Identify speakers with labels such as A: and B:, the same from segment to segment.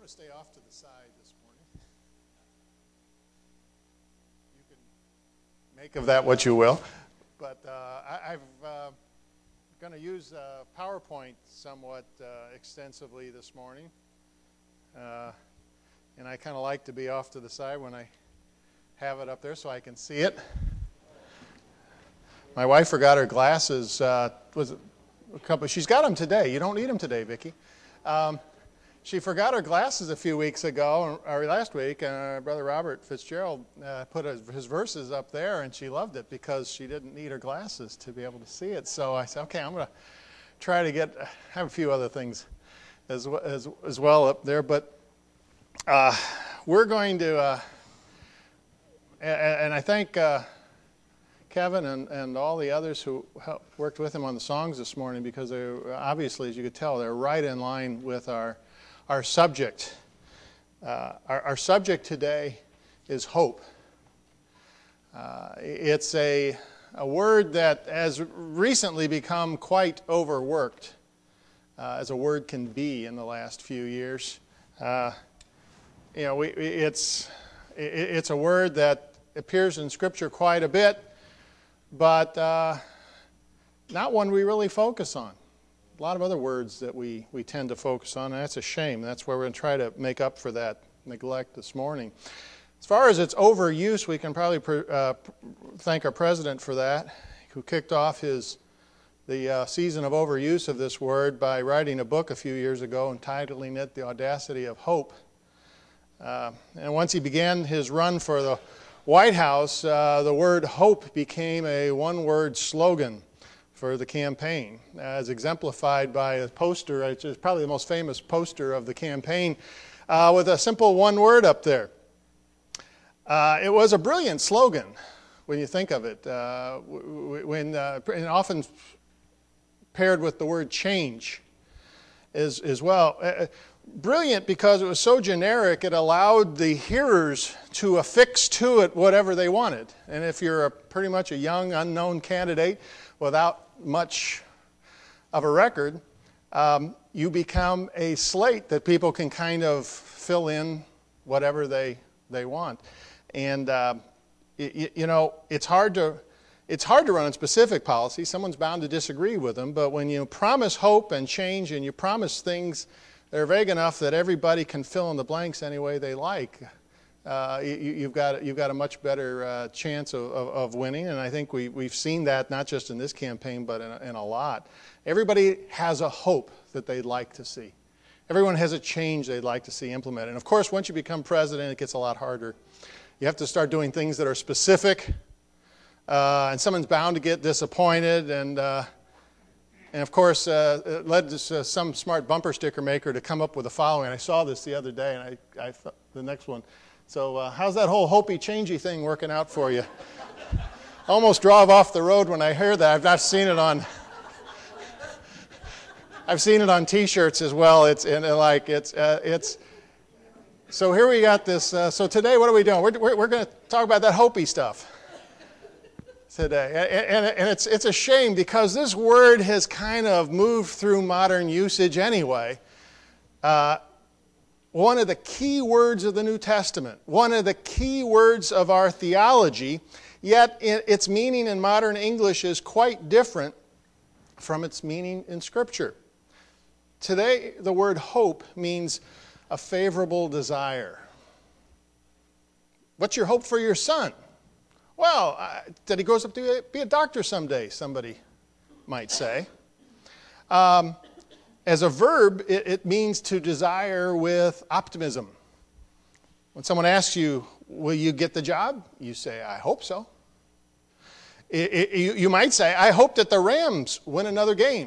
A: to stay off to the side this morning. You can make of that what you will. But I'm going to use PowerPoint somewhat extensively this morning. And I kind of like to be off to the side when I have it up there so I can see it. My wife forgot her glasses. She's got them today. You don't need them today, Vicki. She forgot her glasses a few weeks ago, or last week, and Brother Robert Fitzgerald put his verses up there, and she loved it because she didn't need her glasses to be able to see it. So I said, okay, I'm going to try to have a few other things as well up there. But we're going to, and I thank Kevin and all the others who worked with him on the songs this morning, because they're obviously, as you could tell, they're right in line with our subject. Our subject today is hope. It's a word that has recently become quite overworked, as a word can be in the last few years. It's a word that appears in Scripture quite a bit, but not one we really focus on. A lot of other words that we tend to focus on, and that's a shame. That's where we're going to try to make up for that neglect this morning. As far as its overuse, we can probably thank our president for that, who kicked off the season of overuse of this word by writing a book a few years ago, entitling it The Audacity of Hope. And once he began his run for the White House, the word hope became a one-word slogan for the campaign, as exemplified by a poster, which is probably the most famous poster of the campaign, with a simple one word up there. It was a brilliant slogan when you think of it, and often paired with the word change as well. Brilliant because it was so generic, it allowed the hearers to affix to it whatever they wanted. And if you're pretty much a young, unknown candidate without much of a record, you become a slate that people can kind of fill in whatever they want. And it's hard to run on specific policy. Someone's bound to disagree with them. But when you promise hope and change, and you promise things that are vague enough that everybody can fill in the blanks any way they like, you've got a much better chance of winning. And I think we've seen that not just in this campaign, but in a lot. Everybody has a hope that they'd like to see. Everyone has a change they'd like to see implemented. And of course, once you become president, it gets a lot harder. You have to start doing things that are specific, and someone's bound to get disappointed. And of course, it led to some smart bumper sticker maker to come up with the following. I saw this the other day, and I thought the next one. So how's that whole hopey changey thing working out for you? Almost drove off the road when I heard that. I've not seen it on. I've seen it on T-shirts as well. It's. So here we got this. So today, what are we doing? We're going to talk about that hopey stuff today, and it's a shame because this word has kind of moved through modern usage anyway. One of the key words of the New Testament, one of the key words of our theology, yet its meaning in modern English is quite different from its meaning in Scripture. Today, the word hope means a favorable desire. What's your hope for your son? Well, that he grows up to be a doctor someday, somebody might say. As a verb, it means to desire with optimism. When someone asks you, will you get the job? You say, I hope so. You might say, I hope that the Rams win another game.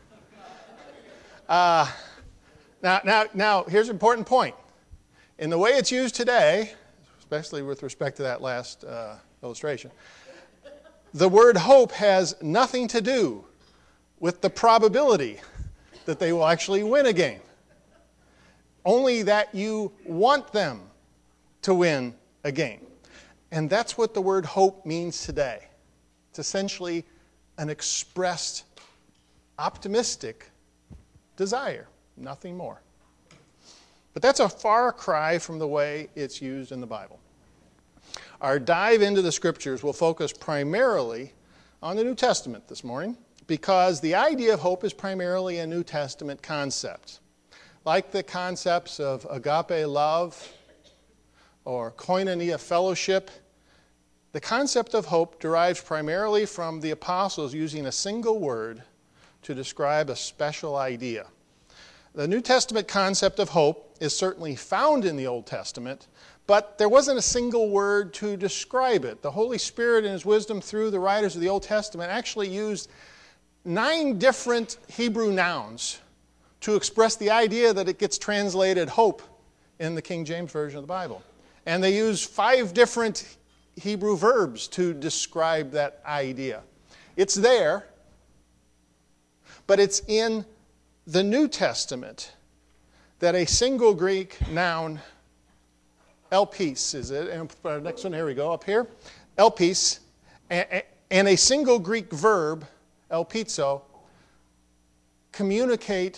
A: Now, here's an important point. In the way it's used today, especially with respect to that last illustration, the word hope has nothing to do with the probability that they will actually win a game. Only that you want them to win a game. And that's what the word hope means today. It's essentially an expressed optimistic desire, nothing more. But that's a far cry from the way it's used in the Bible. Our dive into the Scriptures will focus primarily on the New Testament this morning, because the idea of hope is primarily a New Testament concept. Like the concepts of agape love or koinonia fellowship, the concept of hope derives primarily from the apostles using a single word to describe a special idea. The New Testament concept of hope is certainly found in the Old Testament, but there wasn't a single word to describe it. The Holy Spirit in His wisdom through the writers of the Old Testament actually used 9 different Hebrew nouns to express the idea that it gets translated hope in the King James Version of the Bible. And they use 5 different Hebrew verbs to describe that idea. It's there, but it's in the New Testament that a single Greek noun, elpis, is it? And for the next one, here we go, up here. Elpis, and a single Greek verb, elpizo, communicate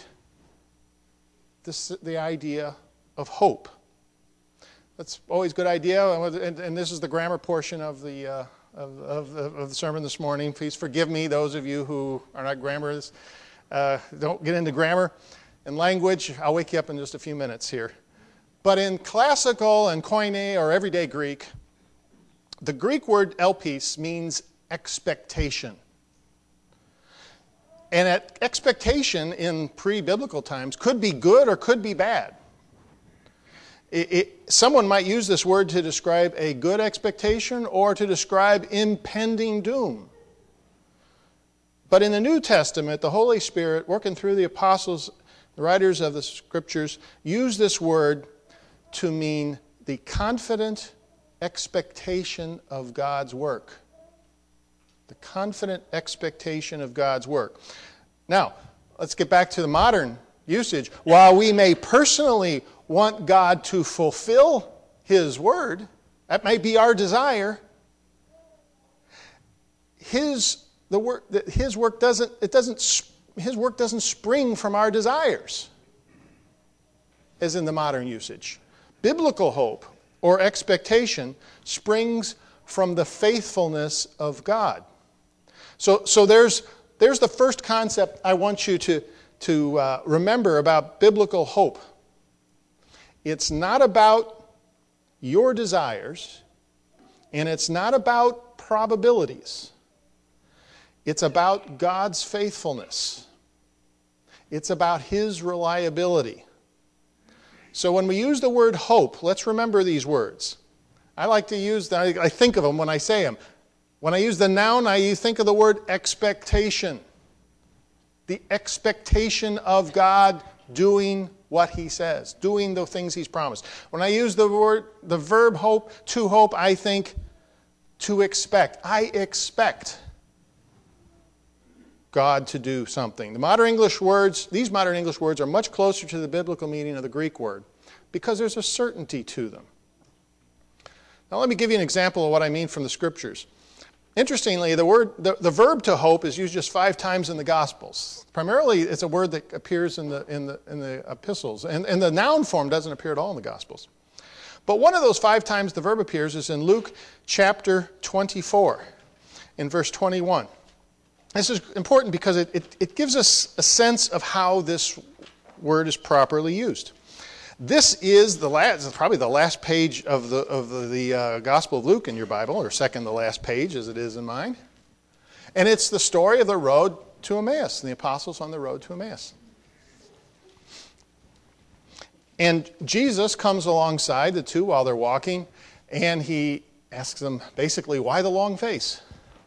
A: the idea of hope. That's always a good idea, and this is the grammar portion of the sermon this morning. Please forgive me, those of you who are not grammarists. Don't get into grammar and language. I'll wake you up in just a few minutes here. But in classical and koine or everyday Greek, the Greek word elpis means expectation. And expectation in pre-biblical times could be good or could be bad. Someone might use this word to describe a good expectation or to describe impending doom. But in the New Testament, the Holy Spirit, working through the apostles, the writers of the Scriptures, use this word to mean the confident expectation of God's work. The confident expectation of God's work. Now, let's get back to the modern usage. While we may personally want God to fulfill His word, that may be our desire, His work doesn't spring from our desires, as in the modern usage. Biblical hope or expectation springs from the faithfulness of God. So there's the first concept I want you to remember about biblical hope. It's not about your desires, and it's not about probabilities. It's about God's faithfulness. It's about His reliability. So when we use the word hope, let's remember these words. I like to use them, I think of them when I say them. When I use the noun, I think of the word expectation. The expectation of God doing what He says, doing the things He's promised. When I use the verb hope, I think to expect. I expect God to do something. These modern English words are much closer to the biblical meaning of the Greek word because there's a certainty to them. Now let me give you an example of what I mean from the Scriptures. Interestingly, the verb to hope is used just 5 times in the Gospels. Primarily, it's a word that appears in the epistles, and the noun form doesn't appear at all in the Gospels. But one of those 5 times the verb appears is in Luke chapter 24, in verse 21. This is important because it gives us a sense of how this word is properly used. This is probably the last page of the Gospel of Luke in your Bible, or second to last page as it is in mine. And it's the story of the road to Emmaus, the apostles on the road to Emmaus. And Jesus comes alongside the two while they're walking, and He asks them basically, why the long face?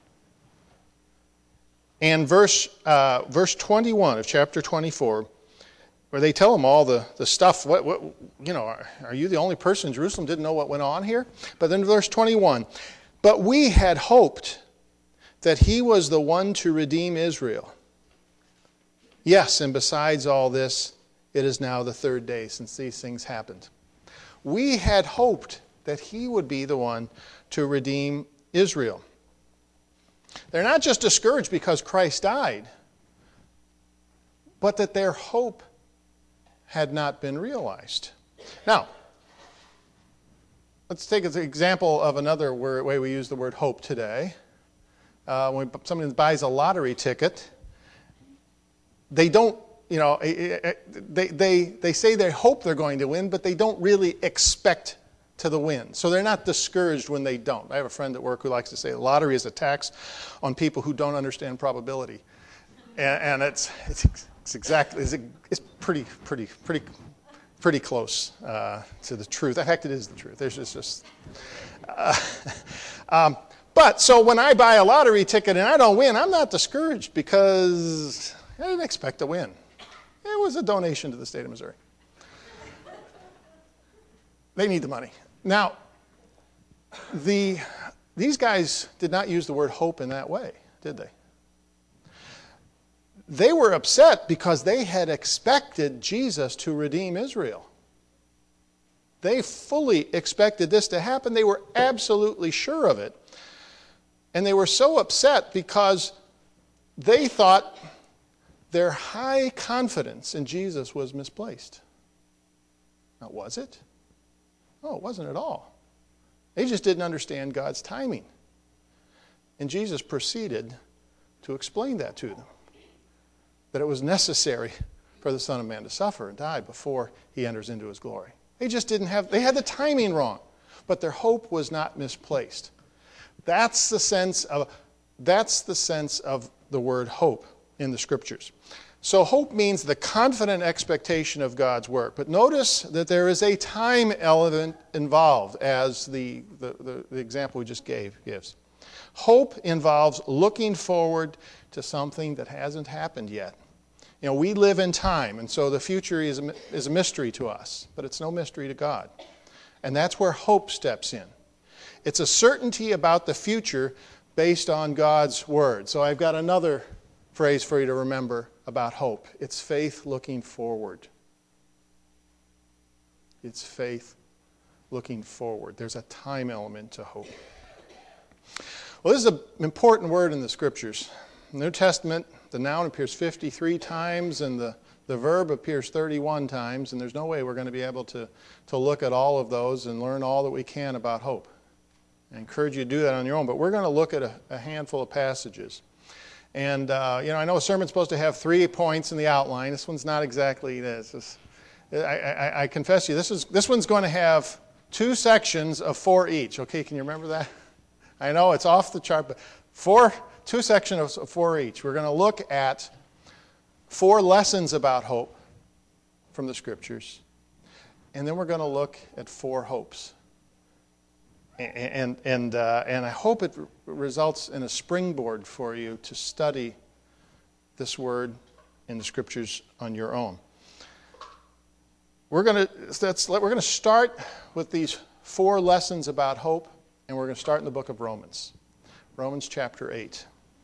A: And verse 21 of chapter 24, where they tell him all the stuff. Are you the only person in Jerusalem who didn't know what went on here? But then verse 21, but we had hoped that He was the one to redeem Israel. Yes, and besides all this, it is now the 3rd day since these things happened. We had hoped that He would be the one to redeem Israel. They're not just discouraged because Christ died, but that their hope had not been realized. Now, let's take an example of another way we use the word hope today. When somebody buys a lottery ticket, they don't, they say they hope they're going to win, but they don't really expect to the win. So they're not discouraged when they don't. I have a friend at work who likes to say the lottery is a tax on people who don't understand probability, and it's pretty close to the truth. In fact, it is the truth. There's just. But so when I buy a lottery ticket and I don't win, I'm not discouraged because I didn't expect to win. It was a donation to the state of Missouri. They need the money. Now, these guys did not use the word hope in that way, did they? They were upset because they had expected Jesus to redeem Israel. They fully expected this to happen. They were absolutely sure of it. And they were so upset because they thought their high confidence in Jesus was misplaced. Now, was it? No, it wasn't at all. They just didn't understand God's timing. And Jesus proceeded to explain that to them. That it was necessary for the Son of Man to suffer and die before he enters into his glory. They just they had the timing wrong. But their hope was not misplaced. That's the sense of the word hope in the Scriptures. So hope means the confident expectation of God's work. But notice that there is a time element involved, as the example we just gives. Hope involves looking forward to something that hasn't happened yet. We live in time, and so the future is a mystery to us, but it's no mystery to God. And that's where hope steps in. It's a certainty about the future based on God's word. So I've got another phrase for you to remember about hope. It's faith looking forward. It's faith looking forward. There's a time element to hope. Well, this is an important word in the Scriptures. In the New Testament, the noun appears 53 times and the verb appears 31 times, and there's no way we're going to be able to look at all of those and learn all that we can about hope. I encourage you to do that on your own, but we're going to look at a handful of passages. And, I know a sermon's supposed to have 3 points in the outline. This one's not exactly this. I confess to you, this one's going to have 2 sections of 4 each. Okay, can you remember that? I know it's off the chart, but 2 sections of 4 each. We're going to look at 4 lessons about hope from the Scriptures. And then we're going to look at 4 hopes. And I hope it results in a springboard for you to study this word in the Scriptures on your own. We're going to start with these 4 lessons about hope, and we're going to start in the book of Romans. Romans chapter 8.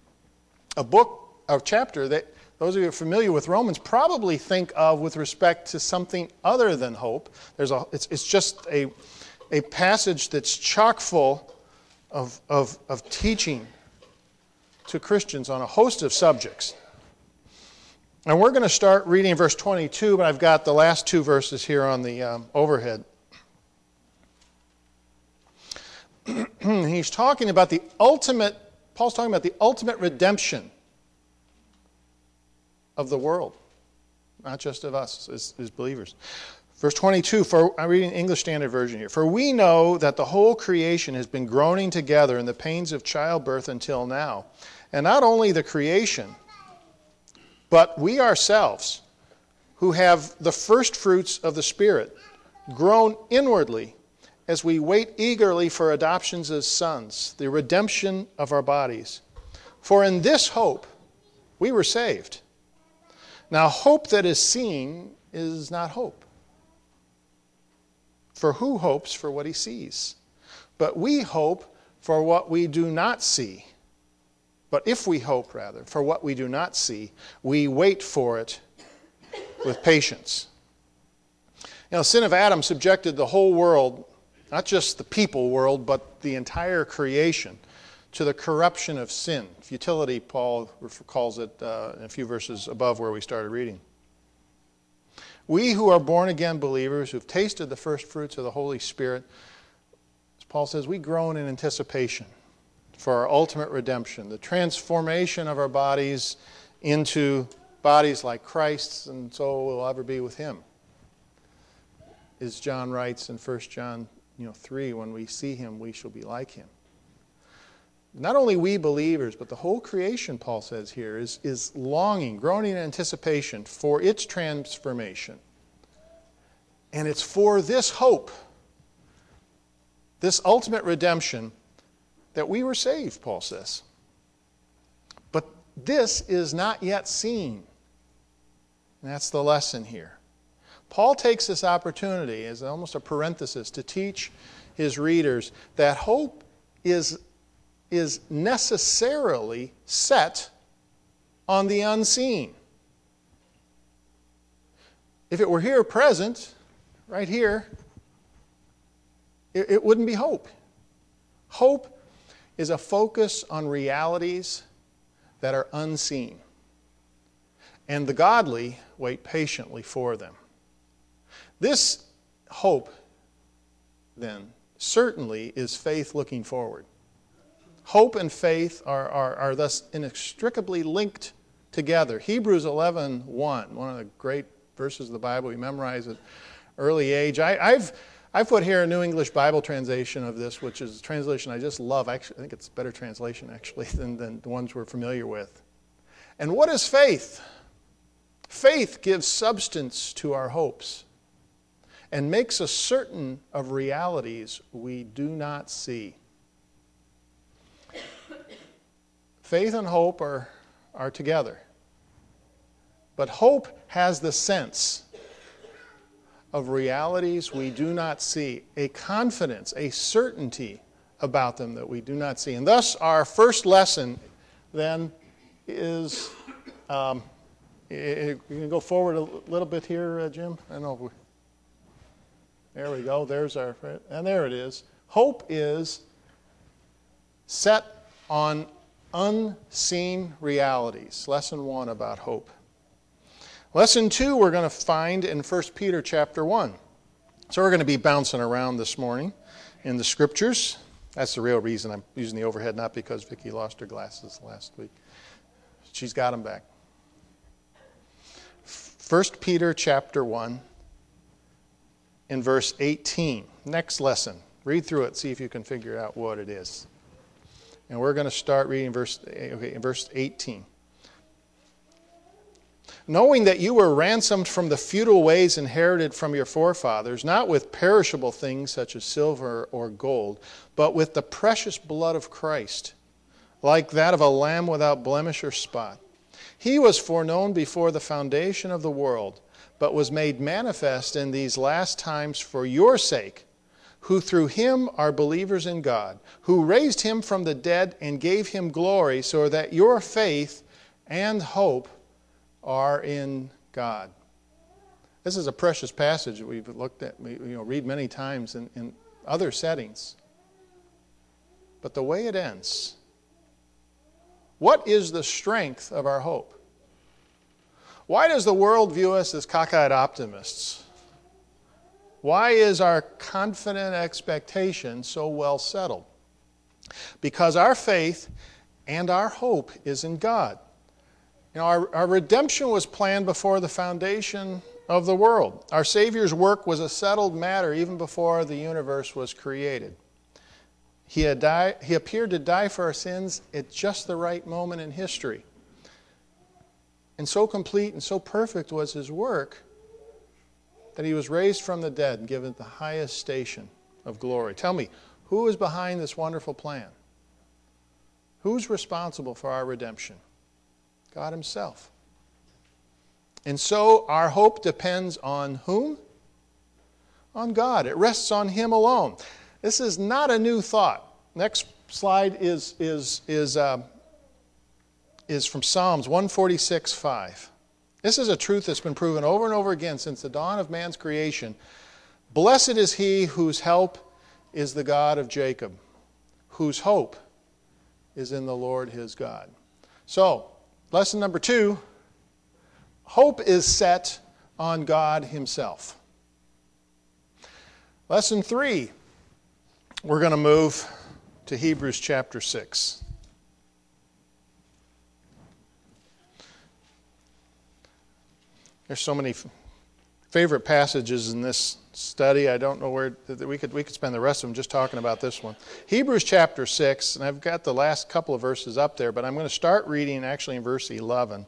A: A chapter that those of you who are familiar with Romans probably think of with respect to something other than hope. It's just a passage that's chock full of teaching to Christians on a host of subjects. And we're going to start reading in verse 22, but I've got the last 2 verses here on the overhead. Paul's talking about the ultimate redemption of the world, not just of us as believers. Verse 22, I'm reading English Standard Version here. For we know that the whole creation has been groaning together in the pains of childbirth until now. And not only the creation, but we ourselves, who have the first fruits of the Spirit, groan inwardly as we wait eagerly for adoptions as sons, the redemption of our bodies. For in this hope we were saved. Now hope that is seen is not hope. For who hopes for what he sees? But we hope for what we do not see. But if we hope, for what we do not see, we wait for it with patience. The sin of Adam subjected the whole world, not just the people world, but the entire creation, to the corruption of sin. Futility, Paul calls it in a few verses above where we started reading. We who are born-again believers, who've tasted the first fruits of the Holy Spirit, as Paul says, we groan in anticipation for our ultimate redemption, the transformation of our bodies into bodies like Christ's, and so we'll ever be with Him. As John writes in 1 John 3, when we see Him, we shall be like Him. Not only we believers, but the whole creation, Paul says here, is longing, groaning in anticipation for its transformation. And it's for this hope, this ultimate redemption, that we were saved, Paul says. But this is not yet seen. And that's the lesson here. Paul takes this opportunity as almost a parenthesis to teach his readers that hope is necessarily set on the unseen. If it were here present, right here, it wouldn't be hope. Hope is a focus on realities that are unseen. And the godly wait patiently for them. This hope, then, certainly is faith looking forward. Hope and faith are thus inextricably linked together. Hebrews 11:1, one of the great verses of the Bible we memorize at early age. I've put here a New English Bible translation of this, which is a translation I just love. Actually, I think it's a better translation, actually, than the ones we're familiar with. And what is faith? Faith gives substance to our hopes and makes us certain of realities we do not see. Faith and hope are together. But hope has the sense of realities we do not see, a confidence, a certainty about them that we do not see. And thus our first lesson then is, you can go forward a little bit here, Jim? I know. There we go. There's our, and there it is. Hope is set on unseen realities. Lesson 1 about hope. Lesson 2 we're going to find in 1 Peter chapter 1. So we're going to be bouncing around this morning in the Scriptures. That's the real reason I'm using the overhead, not because Vicki lost her glasses last week. She's got them back. 1 Peter chapter 1 in verse 18. Next lesson. Read through it, see if you can figure out what it is. And we're going to start reading verse 18. Knowing that you were ransomed from the futile ways inherited from your forefathers, not with perishable things such as silver or gold, but with the precious blood of Christ, like that of a lamb without blemish or spot. He was foreknown before the foundation of the world, but was made manifest in these last times for your sake, who through him are believers in God, who raised him from the dead and gave him glory, so that your faith and hope are in God. This is a precious passage that we've looked at, read many times in other settings. But the way it ends, what is the strength of our hope? Why does the world view us as cockeyed optimists? Why is our confident expectation so well settled? Because our faith and our hope is in God. Our redemption was planned before the foundation of the world. Our Savior's work was a settled matter even before the universe was created. He appeared to die for our sins at just the right moment in history. And so complete and so perfect was his work that he was raised from the dead and given the highest station of glory. Tell me, who is behind this wonderful plan? Who's responsible for our redemption? God himself. And so our hope depends on whom? On God. It rests on him alone. This is not a new thought. Next slide is from Psalms 146:5. This is a truth that's been proven over and over again since the dawn of man's creation. Blessed is he whose help is the God of Jacob, whose hope is in the Lord his God. So, lesson number 2, hope is set on God himself. Lesson 3, we're going to move to Hebrews chapter 6. There's so many favorite passages in this study. I don't know where we could spend the rest of them just talking about this one. Hebrews chapter 6, and I've got the last couple of verses up there, but I'm going to start reading actually in verse 11.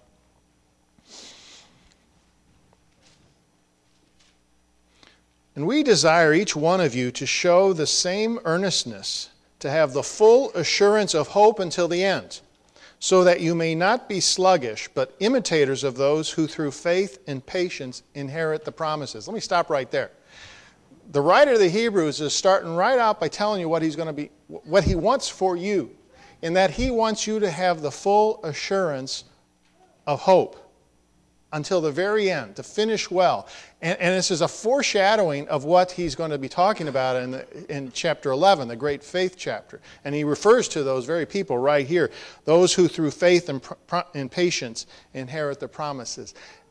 A: And we desire each one of you to show the same earnestness, to have the full assurance of hope until the end, so that you may not be sluggish, but imitators of those who through faith and patience inherit the promises. Let me stop right there. The writer of the Hebrews is starting right out by telling you what he wants for you, in that he wants you to have the full assurance of hope until the very end, to finish well. And this is a foreshadowing of what he's going to be talking about in chapter 11, the great faith chapter. And he refers to those very people right here, those who through faith and patience inherit the promises.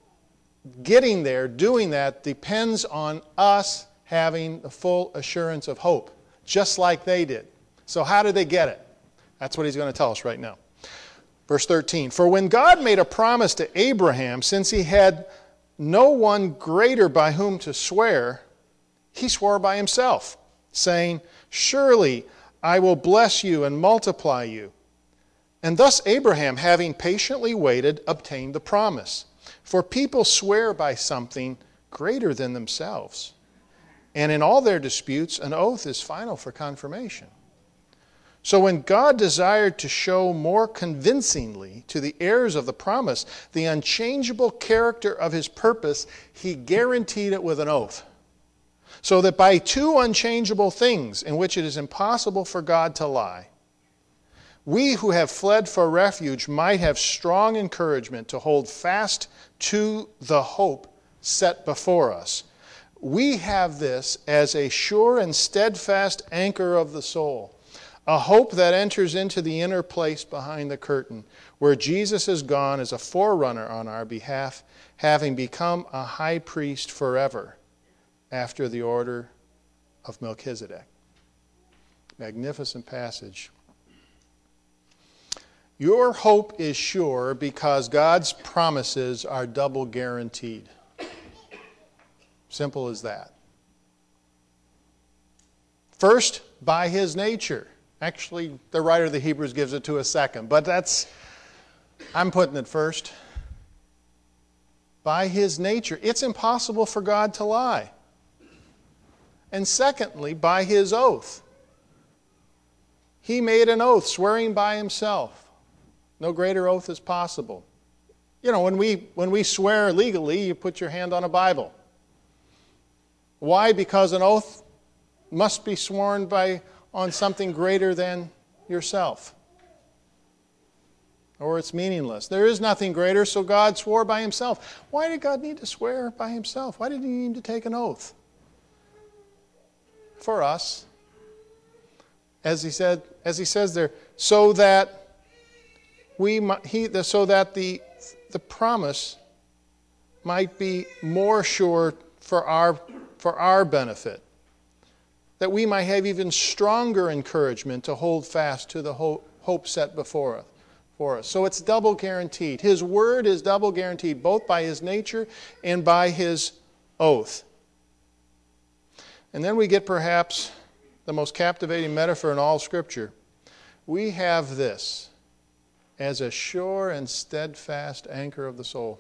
A: Getting there, doing that, depends on us having the full assurance of hope, just like they did. So how did they get it? That's what he's going to tell us right now. Verse 13, for when God made a promise to Abraham, since he had no one greater by whom to swear, he swore by himself, saying, surely I will bless you and multiply you. And thus Abraham, having patiently waited, obtained the promise. For people swear by something greater than themselves. And in all their disputes, an oath is final for confirmation. So when God desired to show more convincingly to the heirs of the promise the unchangeable character of his purpose, he guaranteed it with an oath. So that by two unchangeable things in which it is impossible for God to lie, we who have fled for refuge might have strong encouragement to hold fast to the hope set before us. We have this as a sure and steadfast anchor of the soul, a hope that enters into the inner place behind the curtain, where Jesus has gone as a forerunner on our behalf, having become a high priest forever, after the order of Melchizedek. Magnificent passage. Your hope is sure because God's promises are double guaranteed. Simple as that. First, by his nature. Actually, the writer of the Hebrews gives it to us second, but I'm putting it first. By his nature. It's impossible for God to lie. And secondly, by his oath. He made an oath, swearing by himself. No greater oath is possible. You know, when we swear legally, you put your hand on a Bible. Why? Because an oath must be sworn on something greater than yourself, or it's meaningless. There is nothing greater, so God swore by himself. Why did God need to swear by himself? Why did he need to take an oath? For us, as he says there, so that the promise might be more sure for our benefit, that we might have even stronger encouragement to hold fast to the hope set before us. So it's double guaranteed. His word is double guaranteed, both by his nature and by his oath. And then we get perhaps the most captivating metaphor in all Scripture. We have this as a sure and steadfast anchor of the soul.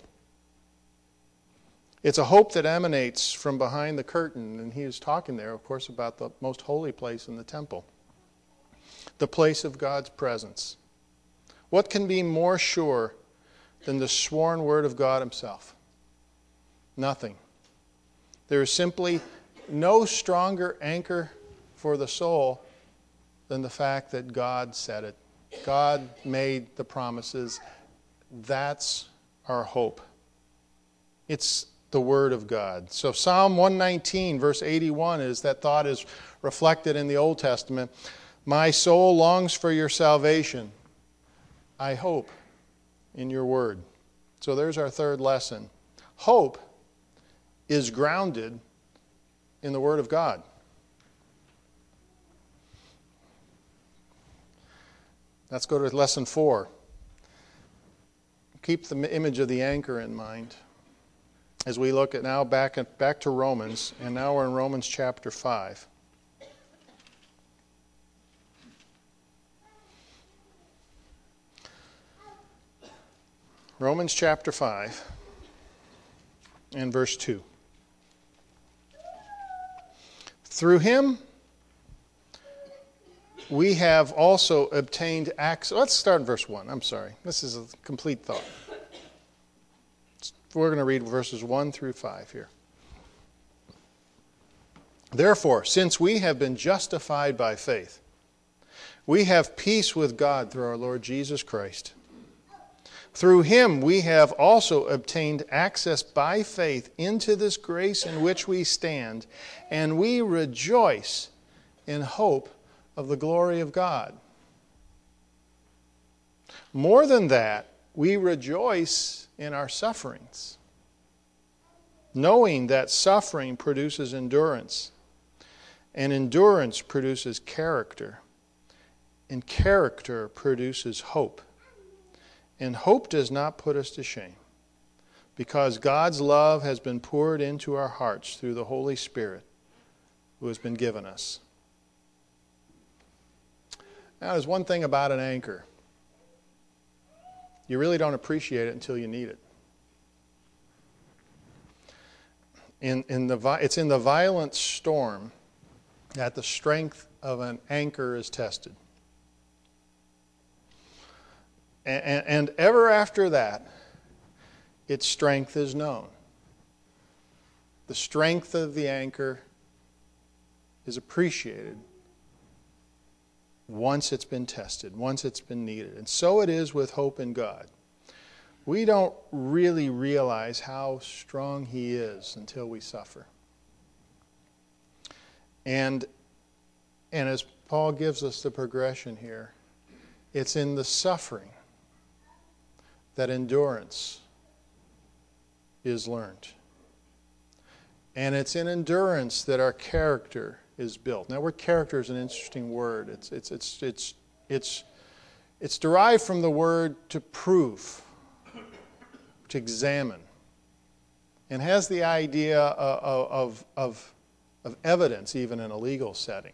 A: It's a hope that emanates from behind the curtain, and he is talking there, of course, about the most holy place in the temple, the place of God's presence. What can be more sure than the sworn word of God himself? Nothing. There is simply no stronger anchor for the soul than the fact that God said it. God made the promises. That's our hope. It's the Word of God. So Psalm 119, verse 81, that thought is reflected in the Old Testament. My soul longs for your salvation. I hope in your word. So there's our third lesson. Hope is grounded in the Word of God. Let's go to lesson 4. Keep the image of the anchor in mind as we look at now back to Romans, and now we're in Romans chapter 5. Romans chapter 5 and verse 2. Through him we have also obtained access. Let's start in verse 1. I'm sorry. This is a complete thought. We're going to read verses 1 through 5 here. Therefore, since we have been justified by faith, we have peace with God through our Lord Jesus Christ. Through him we have also obtained access by faith into this grace in which we stand, and we rejoice in hope of the glory of God. More than that, we rejoice in our sufferings, knowing that suffering produces endurance, and endurance produces character, and character produces hope. And hope does not put us to shame, because God's love has been poured into our hearts through the Holy Spirit who has been given us. Now, there's one thing about an anchor. You really don't appreciate it until you need it. It's in the violent storm that the strength of an anchor is tested. And ever after that, its strength is known. The strength of the anchor is appreciated once it's been tested, once it's been needed. And so it is with hope in God. We don't really realize how strong he is until we suffer. And as Paul gives us the progression here, it's in the suffering that endurance is learned. And it's in endurance that our character is built. Now, word character is an interesting word. It's derived from the word to prove, to examine, and has the idea of evidence, even in a legal setting.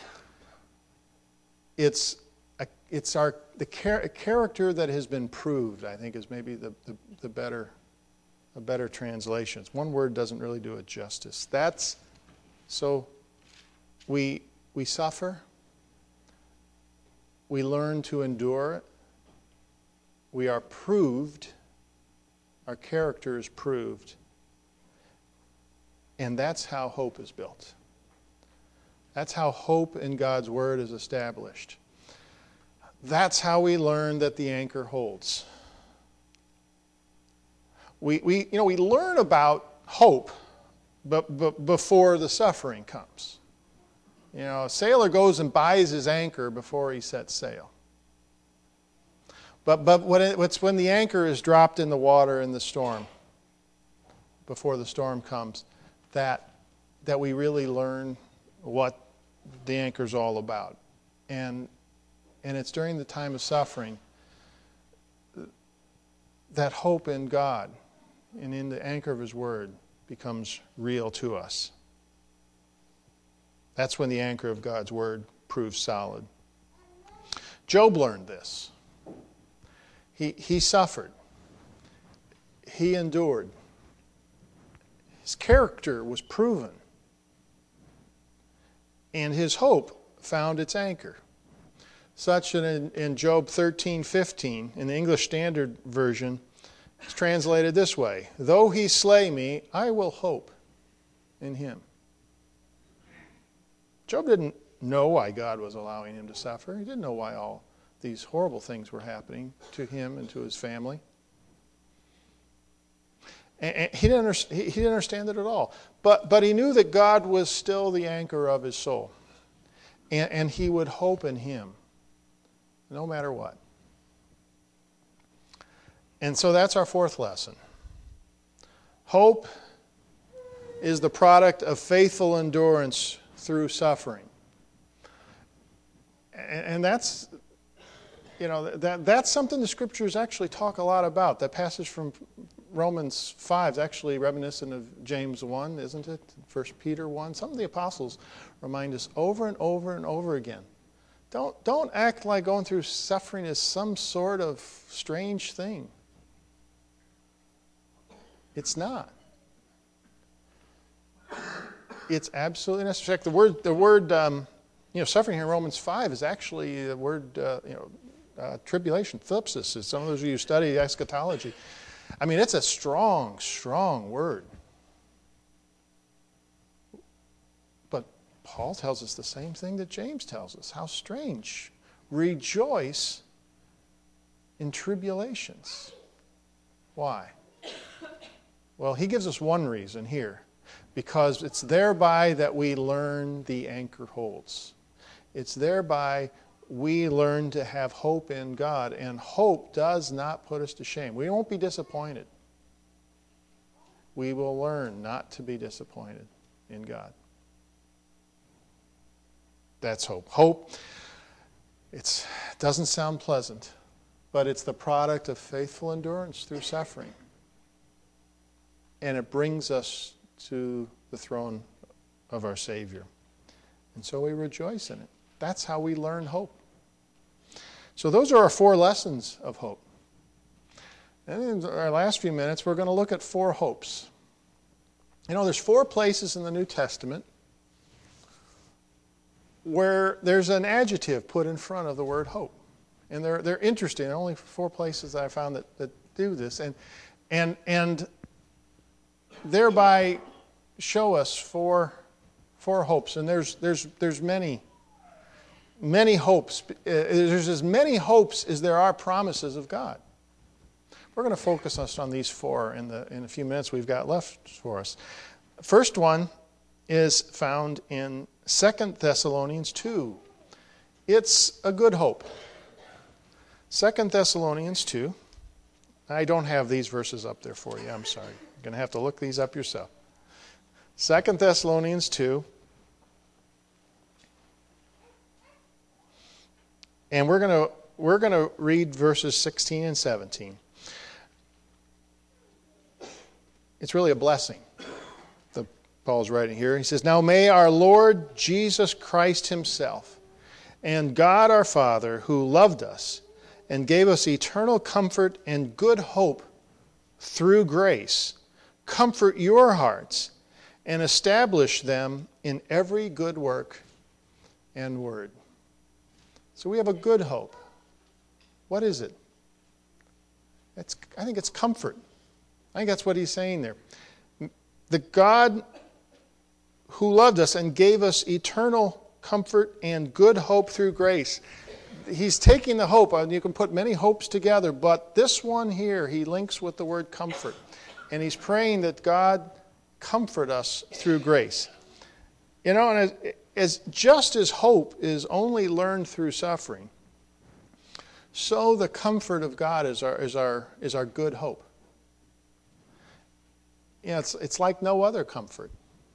A: It's a character that has been proved, I think, is maybe a better translation. One word doesn't really do it justice. So we suffer, we learn to endure it, we are proved, our character is proved, and that's how hope is built. That's how hope in God's Word is established. That's how we learn that the anchor holds. We learn about hope but before the suffering comes. You know, a sailor goes and buys his anchor before he sets sail. But it's when the anchor is dropped in the water in the storm, before the storm comes, that we really learn what the anchor's all about. And it's during the time of suffering that hope in God and in the anchor of his word becomes real to us. That's when the anchor of God's word proves solid. Job learned this. He suffered. He endured. His character was proven. And his hope found its anchor. Such that in Job 13:15, in the English Standard Version, it's translated this way: though he slay me, I will hope in him. Job didn't know why God was allowing him to suffer. He didn't know why all these horrible things were happening to him and to his family. And he didn't understand it at all. But he knew that God was still the anchor of his soul. And he would hope in him, no matter what. And so that's our fourth lesson. Hope is the product of faithful endurance through suffering. And that's, that's something the Scriptures actually talk a lot about. That passage from Romans 5 is actually reminiscent of James 1, isn't it? 1 Peter 1. Some of the apostles remind us over and over and over again. Don't act like going through suffering is some sort of strange thing. It's not. It's absolutely necessary. In fact, the word suffering here in Romans 5 is actually the word tribulation, thlipsis. As some of those of you who study eschatology, I mean, it's a strong, strong word. But Paul tells us the same thing that James tells us. How strange. Rejoice in tribulations. Why? Well, he gives us one reason here. Because it's thereby that we learn the anchor holds. It's thereby we learn to have hope in God. And hope does not put us to shame. We won't be disappointed. We will learn not to be disappointed in God. That's hope. Hope, it doesn't sound pleasant, but it's the product of faithful endurance through suffering. And it brings us to the throne of our Savior. And so we rejoice in it. That's how we learn hope. So those are our 4 lessons of hope. And in our last few minutes, we're going to look at 4 hopes. There's 4 places in the New Testament where there's an adjective put in front of the word hope. And they're interesting. There are only 4 places that I found that do this. And thereby show us 4 hopes. And there's many hopes. There's as many hopes as there are promises of God. We're going to focus us on these 4 in a few minutes we've got left for us. First one is found in 2 Thessalonians 2. It's a good hope. 2 Thessalonians 2. I don't have these verses up there for you. I'm sorry. You're going to have to look these up yourself. 2 Thessalonians 2. And we're going to read verses 16 and 17. It's really a blessing that Paul's writing here. He says, "Now may our Lord Jesus Christ himself and God our Father, who loved us and gave us eternal comfort and good hope through grace, comfort your hearts and establish them in every good work and word." So we have a good hope. What is it? I think it's comfort. I think that's what he's saying there. The God who loved us and gave us eternal comfort and good hope through grace. He's taking the hope, and you can put many hopes together, but this one here he links with the word comfort. And he's praying that God comfort us through grace. And just as hope is only learned through suffering, so the comfort of God is our good hope. It's like no other comfort.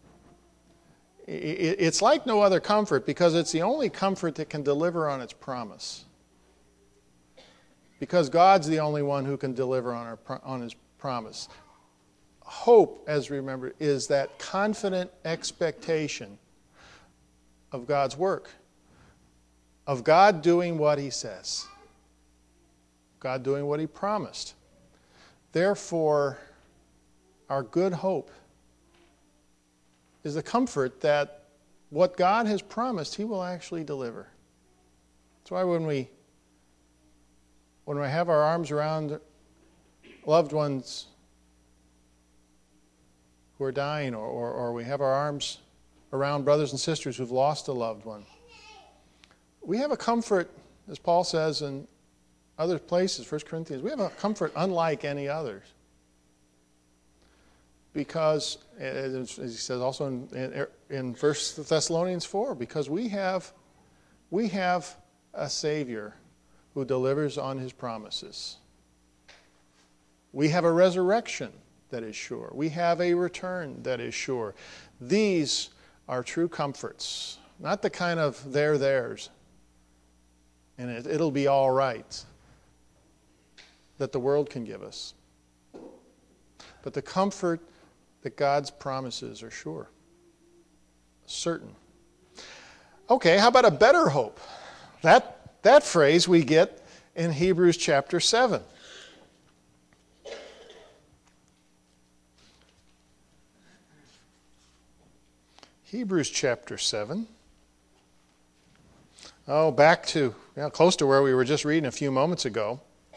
A: It's like no other comfort because it's the only comfort that can deliver on its promise. Because God's the only one who can deliver on his promise. Hope, as we remember, is that confident expectation of God's work, of God doing what he says, God doing what he promised. Therefore, our good hope is the comfort that what God has promised, he will actually deliver. That's why when we have our arms around loved ones who are dying, or we have our arms around brothers and sisters who've lost a loved one, we have a comfort, as Paul says in other places, 1 Corinthians, we have a comfort unlike any others. Because, as he says also in 1 Thessalonians 4, because we have a Savior who delivers on his promises. We have a resurrection that is sure. We have a return that is sure. These are true comforts, not the kind of they're theirs, and it'll be all right that the world can give us. But the comfort that God's promises are sure, certain. Okay, how about a better hope? That phrase we get in Hebrews chapter 7. Hebrews chapter 7. Oh, back to, close to where we were just reading a few moments ago.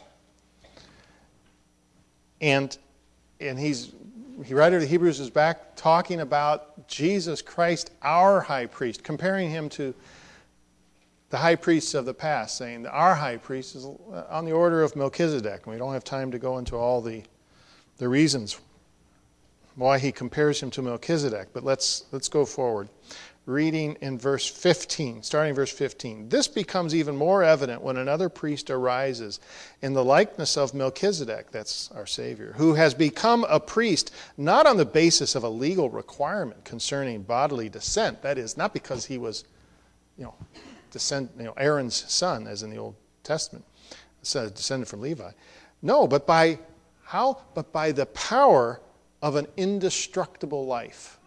A: And the writer of the Hebrews is back talking about Jesus Christ, our high priest, comparing him to the high priests of the past, saying that our high priest is on the order of Melchizedek. And we don't have time to go into all the reasons why he compares him to Melchizedek, but let's go forward. Reading in verse 15, starting verse 15. This becomes even more evident when another priest arises in the likeness of Melchizedek, that's our Savior, who has become a priest not on the basis of a legal requirement concerning bodily descent, that is, not because he was, Aaron's son, as in the Old Testament, descended from Levi. No, but by how? But by the power of an indestructible life.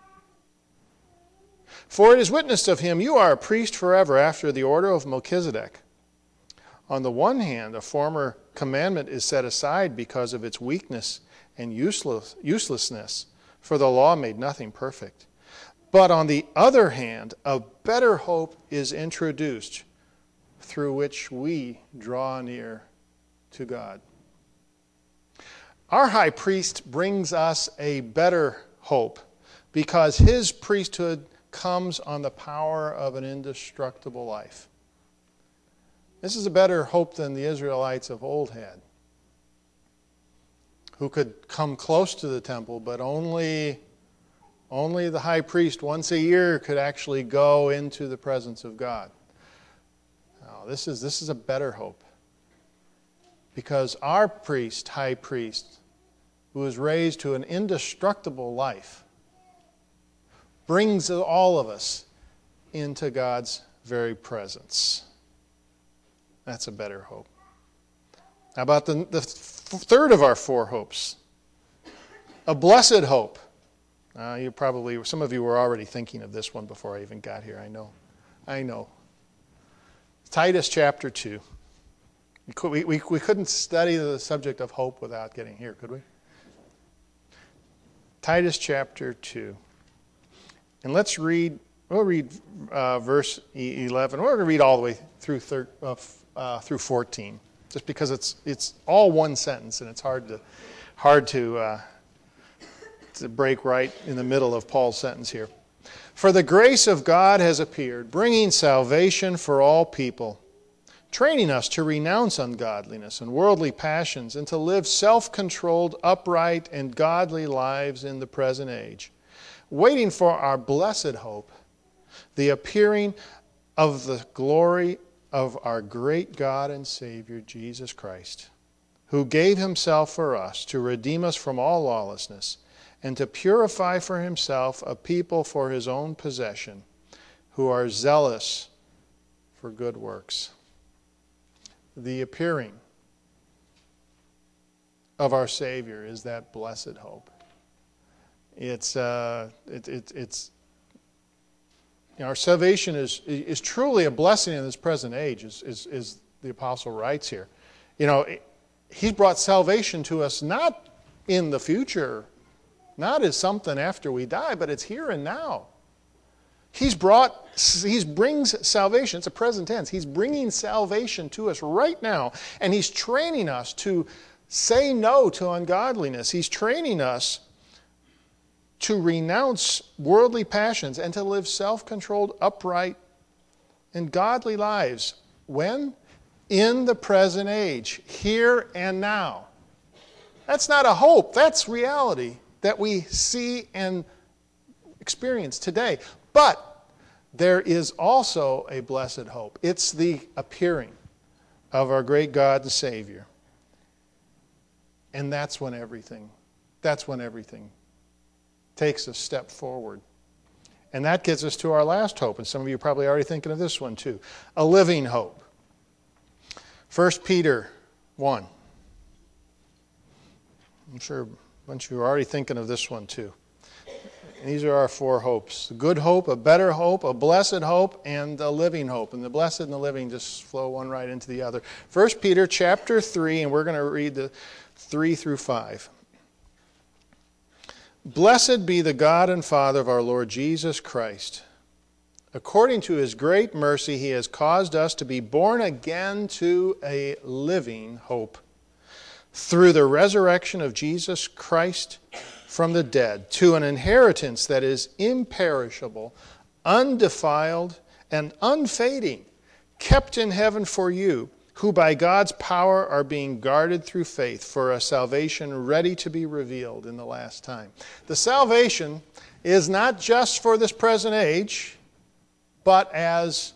A: For it is witnessed of him, you are a priest forever after the order of Melchizedek. On the one hand, a former commandment is set aside because of its weakness and uselessness, for the law made nothing perfect. But on the other hand, a better hope is introduced through which we draw near to God. Our high priest brings us a better hope because his priesthood comes on the power of an indestructible life. This is a better hope than the Israelites of old had, who could come close to the temple, but only the high priest once a year could actually go into the presence of God. Now, this is a better hope, because our priest, high priest, who is raised to an indestructible life, brings all of us into God's very presence. That's a better hope. How about the third of our four hopes? A blessed hope. Some of you were already thinking of this one before I even got here, I know. Titus chapter 2. We couldn't study the subject of hope without getting here, could we? Titus chapter 2. And we'll read verse 11. We're going to read all the way through 14, just because it's all one sentence, and it's hard to break right in the middle of Paul's sentence here. For the grace of God has appeared, bringing salvation for all people, training us to renounce ungodliness and worldly passions, and to live self-controlled, upright, and godly lives in the present age, waiting for our blessed hope, the appearing of the glory of our great God and Savior, Jesus Christ, who gave himself for us to redeem us from all lawlessness and to purify for himself a people for his own possession, who are zealous for good works. The appearing of our Savior is that blessed hope. It's our salvation is truly a blessing in this present age, as the apostle writes here. He's brought salvation to us not in the future, not as something after we die, but it's here and now. He brings salvation. It's a present tense. He's bringing salvation to us right now, and he's training us to say no to ungodliness. He's training us to renounce worldly passions and to live self-controlled, upright, and godly lives. When? In the present age, here and now. That's not a hope. That's reality that we see and experience today. But there is also a blessed hope. It's the appearing of our great God and Savior. And that's when everything that's when everything takes a step forward. And that gets us to our last hope, and some of you are probably already thinking of this one too. A living hope. 1 Peter 1. I'm sure a bunch of you are already thinking of this one too. And these are our four hopes. A good hope, a better hope, a blessed hope, and a living hope. And the blessed and the living just flow one right into the other. 1 Peter chapter 3, and we're going to read the 3 through 5. Blessed be the God and Father of our Lord Jesus Christ. According to his great mercy, he has caused us to be born again to a living hope through the resurrection of Jesus Christ from the dead, to an inheritance that is imperishable, undefiled, and unfading, kept in heaven for you, who by God's power are being guarded through faith for a salvation ready to be revealed in the last time. The salvation is not just for this present age, but as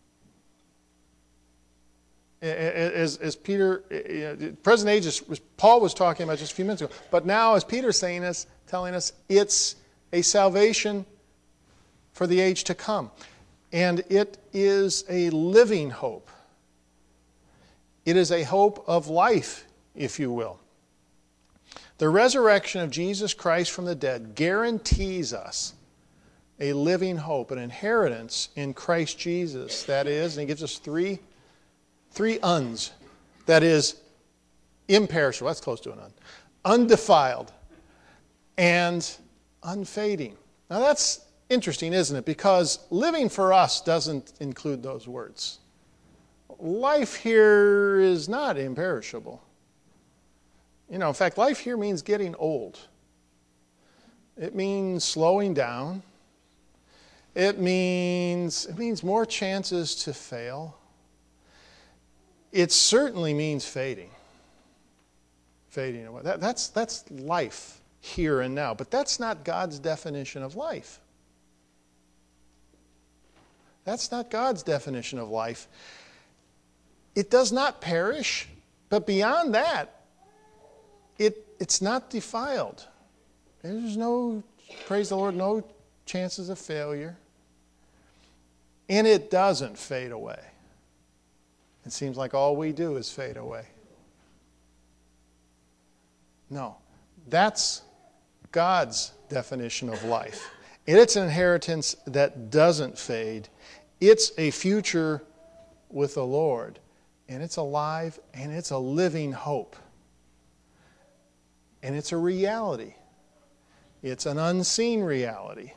A: Peter, present age is Paul was talking about just a few minutes ago, but now as Peter's telling us, it's a salvation for the age to come. And it is a living hope. It is a hope of life, if you will. The resurrection of Jesus Christ from the dead guarantees us a living hope, an inheritance in Christ Jesus. That is, and he gives us three uns. That is, imperishable, that's close to an un. Undefiled and unfading. Now that's interesting, isn't it? Because living for us doesn't include those words. Life here is not imperishable. In fact, life here means getting old. It means slowing down. It means more chances to fail. It certainly means fading. Fading away. That's life here and now. But that's not God's definition of life. That's not God's definition of life. It does not perish, but beyond that, it's not defiled. There's no, praise the Lord, no chances of failure. And it doesn't fade away. It seems like all we do is fade away. No, that's God's definition of life. And it's an inheritance that doesn't fade. It's a future with the Lord. And it's alive, and it's a living hope. And it's a reality. It's an unseen reality.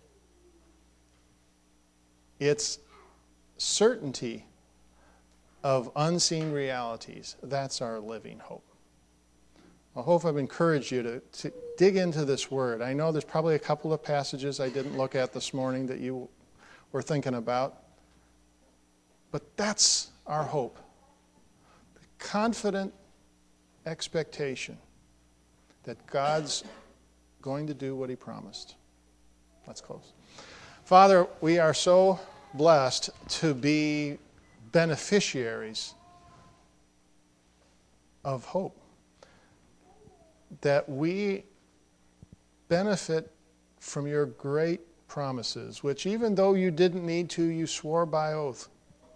A: It's certainty of unseen realities. That's our living hope. I hope I've encouraged you to dig into this word. I know there's probably a couple of passages I didn't look at this morning that you were thinking about. But that's our hope. Confident expectation that God's going to do what he promised. Let's close. Father, we are so blessed to be beneficiaries of hope, that we benefit from your great promises, which even though you didn't need to, you swore by oath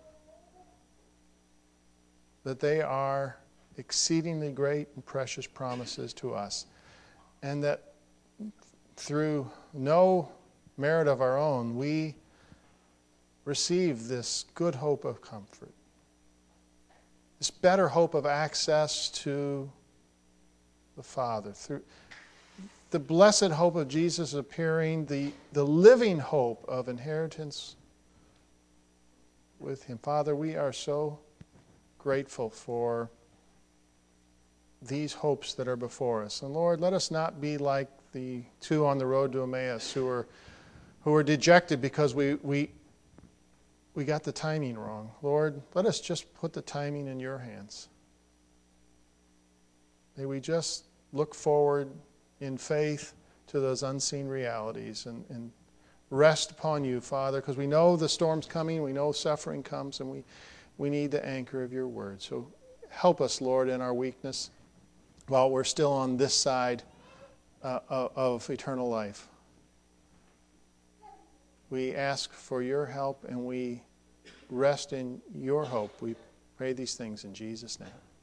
A: that they are exceedingly great and precious promises to us, and that through no merit of our own, we receive this good hope of comfort, this better hope of access to the Father, through the blessed hope of Jesus appearing, the living hope of inheritance with him. Father, we are so grateful for these hopes that are before us. And Lord, let us not be like the two on the road to Emmaus who were dejected because we got the timing wrong. Lord, let us just put the timing in your hands. May we just look forward in faith to those unseen realities and rest upon you, Father, because we know the storm's coming, we know suffering comes, and we need the anchor of your word. So help us, Lord, in our weakness while we're still on this side of eternal life. We ask for your help and we rest in your hope. We pray these things in Jesus' name.